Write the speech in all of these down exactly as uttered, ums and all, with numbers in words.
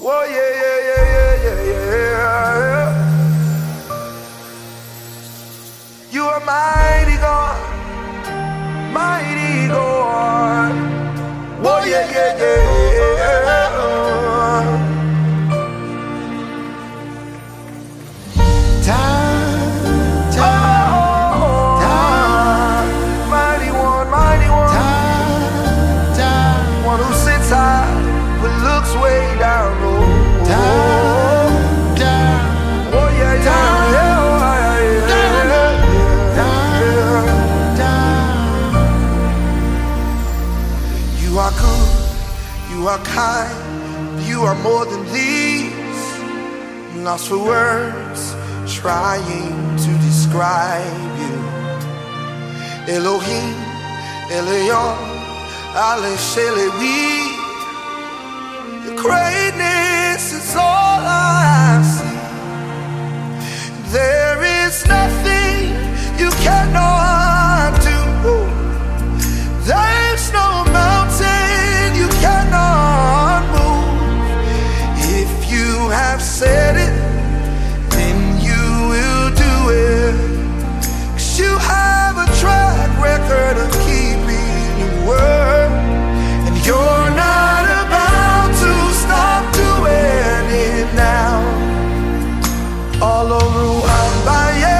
Oh yeah, yeah, yeah, yeah, yeah, yeah. You are mighty God, mighty God. Oh yeah, yeah, yeah, yeah. Time, time, oh, time, mighty one, mighty one. time, time, One who sits high but looks way down low. time, time. Oh yeah, yeah, Time, yeah, oh, yeah, yeah, yeah, yeah, yeah. You are good, you are kind, you are more than these. Lost for words, trying to describe you. Elohim, Elion, Ale Shelewi. Your greatness is all I see. There is nothing you cannot do. There's no mountain you cannot move. If you have said it, then you will do it. 'Cause you have a track record of keeping your word, and you're not about to stop doing it now. All over Wambaye,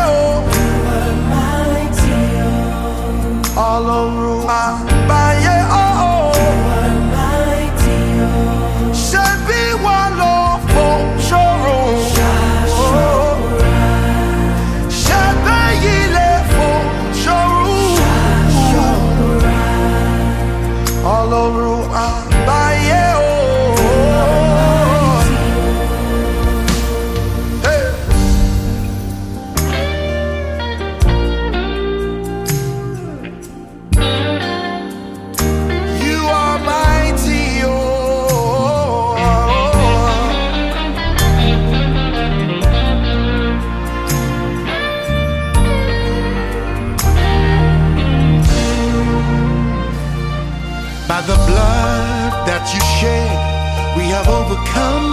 all over Wambaye, oh, should be one love for showroom. Should be yile for showroom. All over Wambaye, oh. By the blood that you shed, we have overcome.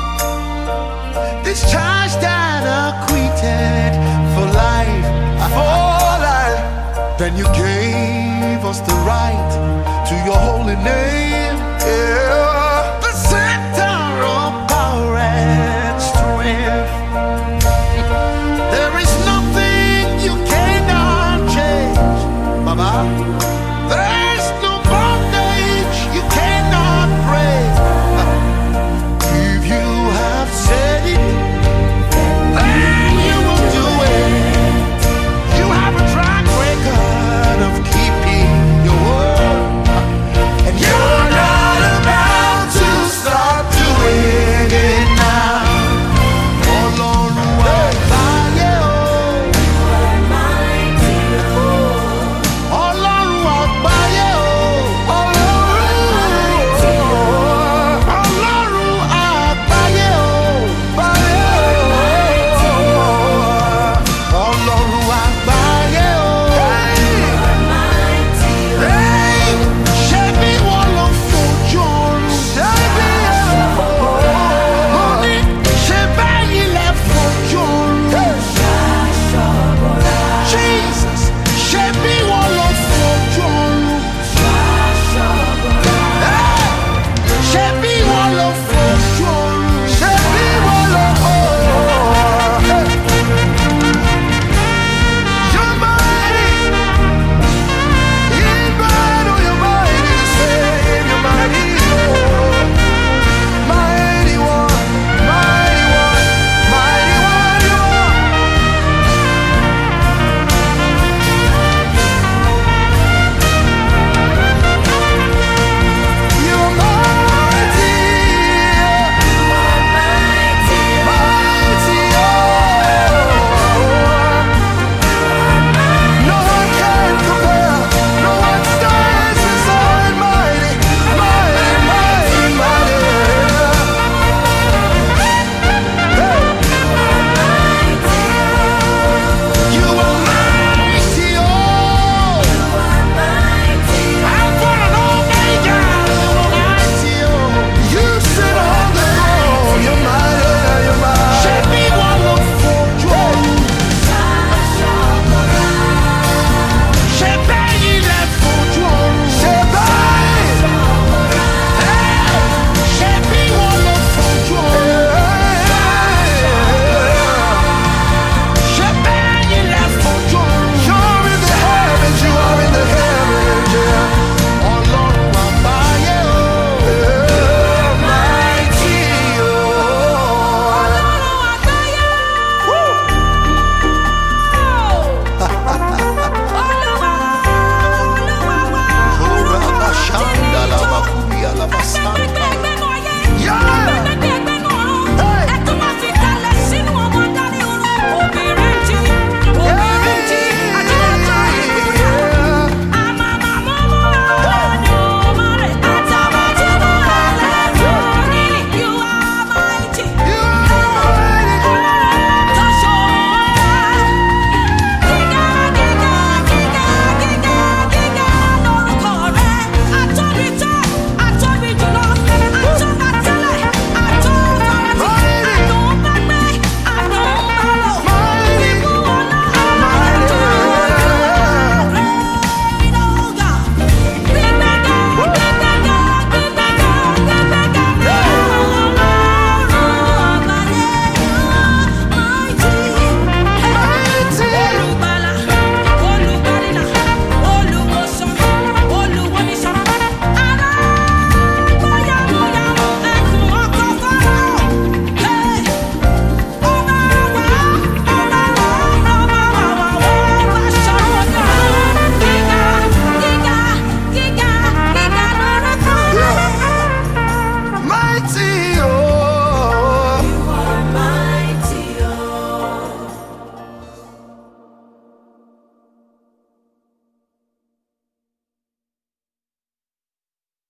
Discharged and acquitted for life, For life. Then you gave us the right to your holy name. Yeah.